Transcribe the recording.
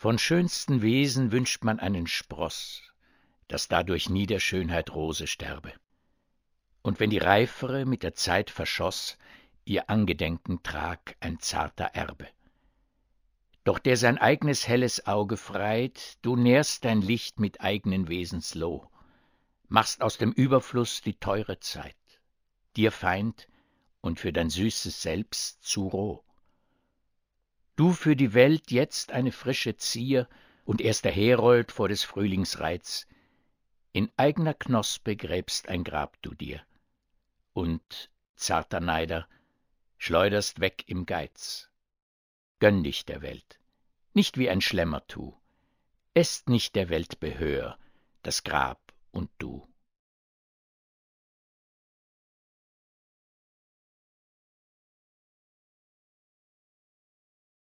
Von schönsten Wesen wünscht man einen Spross, dass dadurch nie der Schönheit Rose sterbe. Und wenn die Reifere mit der Zeit verschoss, ihr Angedenken trag ein zarter Erbe. Doch der sein eignes helles Auge freit, du nährst dein Licht mit eignen Wesensloh, machst aus dem Überfluss die teure Zeit, dir Feind und für dein süßes Selbst zu roh. Du für die Welt jetzt eine frische Zier und erster Herold vor des Frühlings Reiz, in eigener Knospe gräbst ein Grab du dir und, zarter Neider, schleuderst weg im Geiz. Gönn dich der Welt, nicht wie ein Schlemmer tu, esst nicht der Welt Behör, das Grab und du.